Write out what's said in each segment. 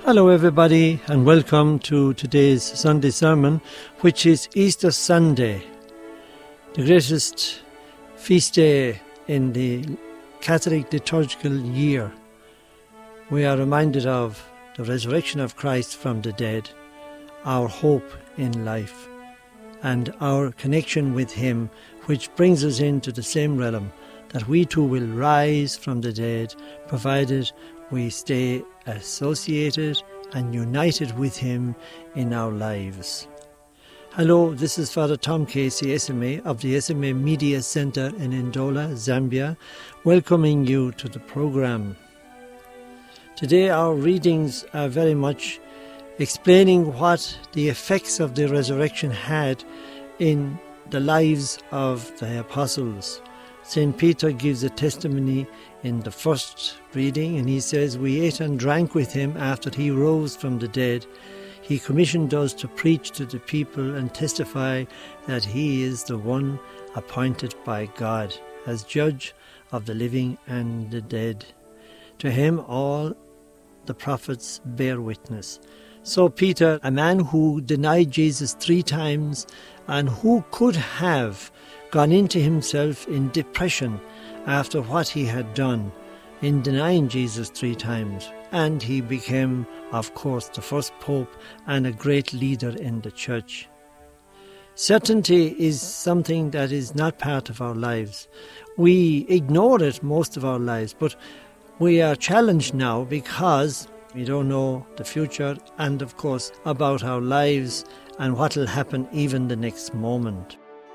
Hello everybody, and welcome to today's Sunday sermon, which is Easter Sunday, the greatest feast day in the Catholic liturgical year. We are reminded of the resurrection of Christ from the dead, our hope in life, and our connection with Him, which brings us into the same realm, that we too will rise from the dead, provided we stay associated and united with Him in our lives. Hello, this is Father Tom Casey, SMA of the SMA Media Centre in Ndola, Zambia, welcoming you to the programme. Today our readings are very much explaining what the effects of the resurrection had in the lives of the apostles. St. Peter gives a testimony in the first reading, and he says, "We ate and drank with him after he rose from the dead. He commissioned us to preach to the people and testify that he is the one appointed by God as judge of the living and the dead. To him all the prophets bear witness." So Peter, a man who denied Jesus 3 times and who could have gone into himself in depression after what he had done in denying Jesus 3 times. And he became, of course, the first pope and a great leader in the church. Certainty is something that is not part of our lives. We ignore it most of our lives, but we are challenged now because we don't know the future and, of course, about our lives and what will happen even the next moment.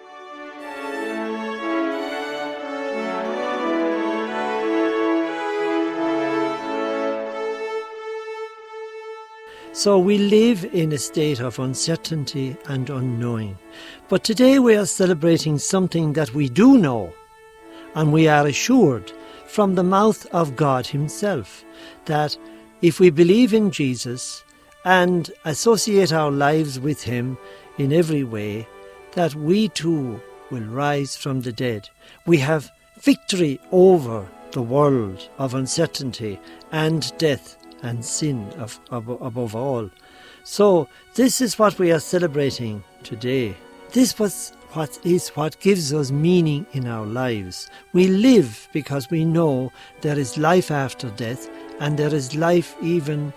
So we live in a state of uncertainty and unknowing. But today we are celebrating something that we do know, and we are assured from the mouth of God Himself that if we believe in Jesus and associate our lives with Him in every way, that we too will rise from the dead. We have victory over the world of uncertainty and death and sin above all. So this is what we are celebrating today. This was what gives us meaning in our lives. We live because we know there is life after death, and there is life even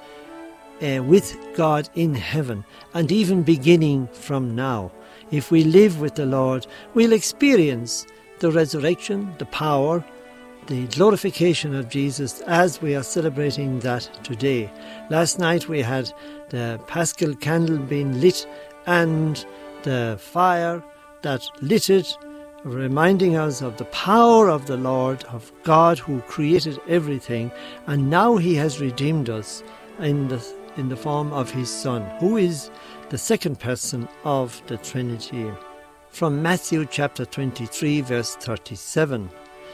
with God in heaven, and even beginning from now. If we live with the Lord, we'll experience the resurrection, the power, the glorification of Jesus as we are celebrating that today. Last night we had the Paschal candle being lit and the fire that lit it, reminding us of the power of the Lord, of God who created everything, and now He has redeemed us in the form of His Son, who is the second person of the Trinity. From Matthew chapter 23 verse 37.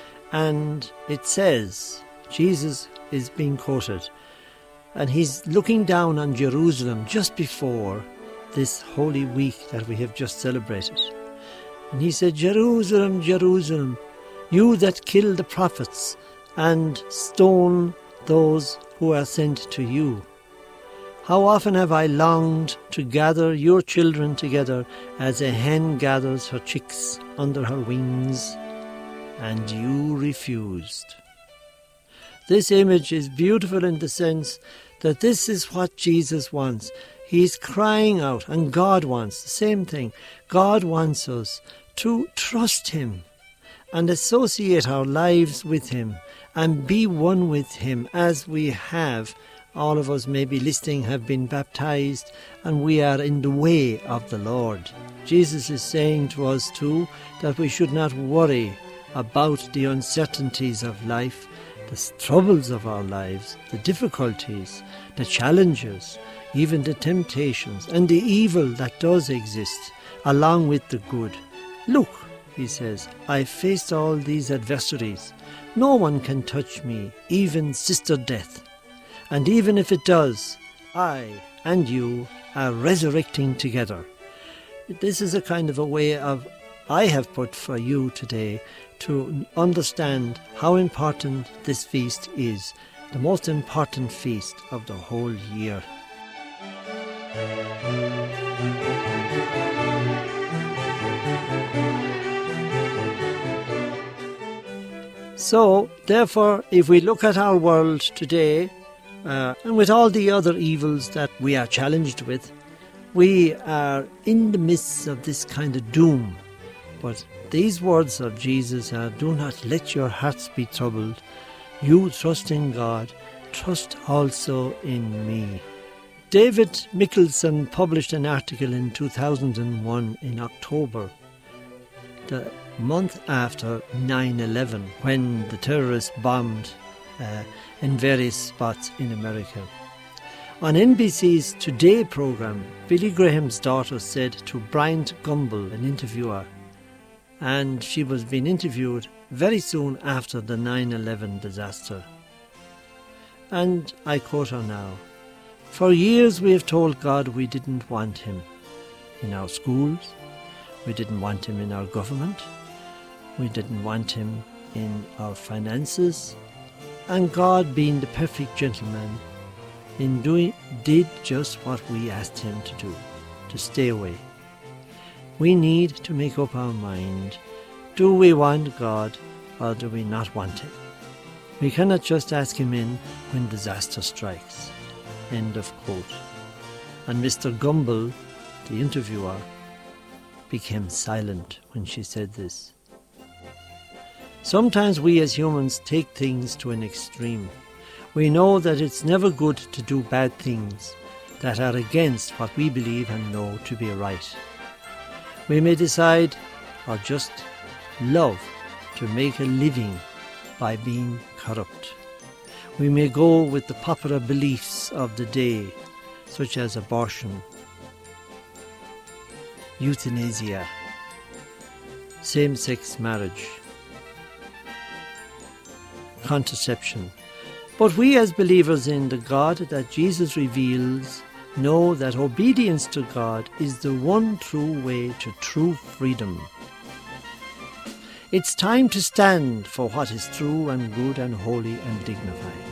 And it says, Jesus is being quoted, and He's looking down on Jerusalem just before this Holy Week that we have just celebrated. And He said, "Jerusalem, Jerusalem, you that kill the prophets and stone those who are sent to you. How often have I longed to gather your children together as a hen gathers her chicks under her wings, and you refused." This image is beautiful in the sense that this is what Jesus wants. He's crying out, and God wants the same thing. God wants us to trust Him and associate our lives with Him and be one with Him, as we have. All of us maybe listening have been baptized, and we are in the way of the Lord. Jesus is saying to us too that we should not worry about the uncertainties of life, the troubles of our lives, the difficulties, the challenges, even the temptations and the evil that does exist, along with the good. "Look," He says, "I faced all these adversaries. No one can touch me, even Sister Death. And even if it does, I and you are resurrecting together." This is a kind of a way of I have put for you today to understand how important this feast is, the most important feast of the whole year. So, therefore, if we look at our world today, and with all the other evils that we are challenged with, we are in the midst of this kind of doom. But these words of Jesus are, do not let your hearts be troubled. You trust in God, trust also in me. David Mikkelsen published an article in 2001 in October, the month after 9/11, when the terrorists bombed in various spots in America. On NBC's Today programme, Billy Graham's daughter said to Bryant Gumbel, an interviewer, and she was being interviewed very soon after the 9/11 disaster. And I quote her now, "For years we have told God we didn't want him in our schools, we didn't want him in our government, we didn't want him in our finances, and God, being the perfect gentleman, did just what we asked him to do, to stay away. We need to make up our mind. Do we want God or do we not want him? We cannot just ask him in when disaster strikes." End of quote. And Mr. Gumbel, the interviewer, became silent when she said this. Sometimes we as humans take things to an extreme. We know that it's never good to do bad things that are against what we believe and know to be right. We may decide, or just love, to make a living by being corrupt. We may go with the popular beliefs of the day, such as abortion, euthanasia, same-sex marriage, contraception. But we as believers in the God that Jesus reveals know that obedience to God is the one true way to true freedom. It's time to stand for what is true and good and holy and dignified.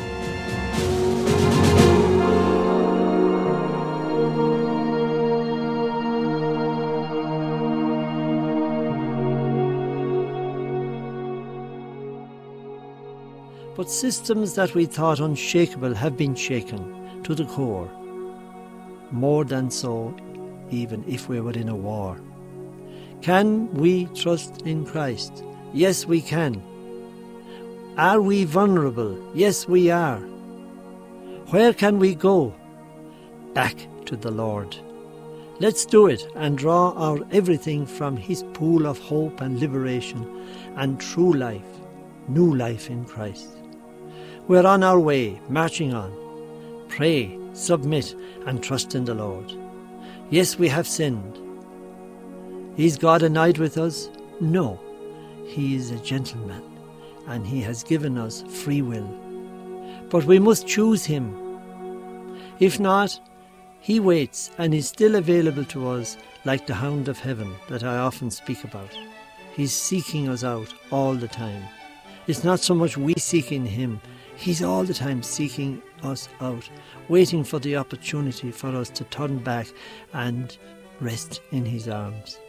But systems that we thought unshakable have been shaken to the core. More than so, even if we were in a war. Can we trust in Christ? Yes, we can. Are we vulnerable? Yes, we are. Where can we go? Back to the Lord. Let's do it and draw our everything from his pool of hope and liberation and true life, new life in Christ. We're on our way, marching on. Pray, submit, and trust in the Lord. Yes, we have sinned. Is God annoyed with us? No. He is a gentleman, and he has given us free will. But we must choose him. If not, he waits and is still available to us like the hound of heaven that I often speak about. He's seeking us out all the time. It's not so much we seeking him. He's all the time seeking us out, waiting for the opportunity for us to turn back and rest in his arms.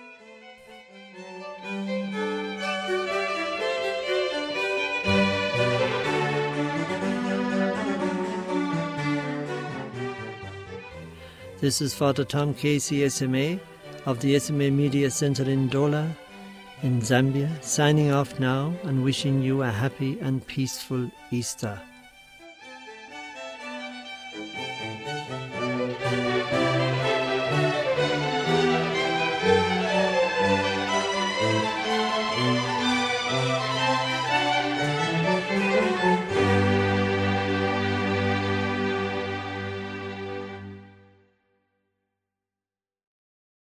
This is Father Tom Casey, SMA, of the SMA Media Centre in Ndola, in Zambia, signing off now and wishing you a happy and peaceful Easter.